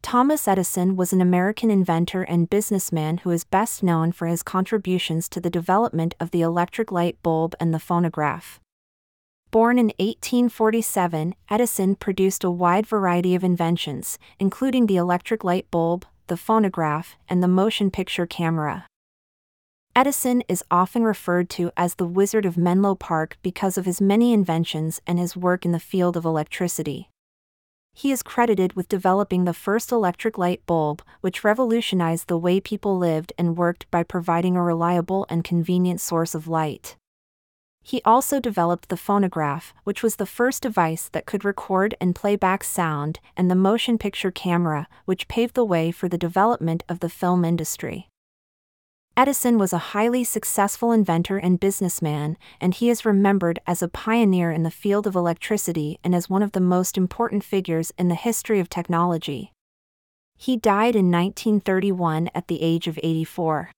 Thomas Edison was an American inventor and businessman who is best known for his contributions to the development of the electric light bulb and the phonograph. Born in 1847, Edison produced a wide variety of inventions, including the electric light bulb, the phonograph, and the motion picture camera. Edison is often referred to as the Wizard of Menlo Park because of his many inventions and his work in the field of electricity. He is credited with developing the first electric light bulb, which revolutionized the way people lived and worked by providing a reliable and convenient source of light. He also developed the phonograph, which was the first device that could record and play back sound, and the motion picture camera, which paved the way for the development of the film industry. Edison was a highly successful inventor and businessman, and he is remembered as a pioneer in the field of electricity and as one of the most important figures in the history of technology. He died in 1931 at the age of 84.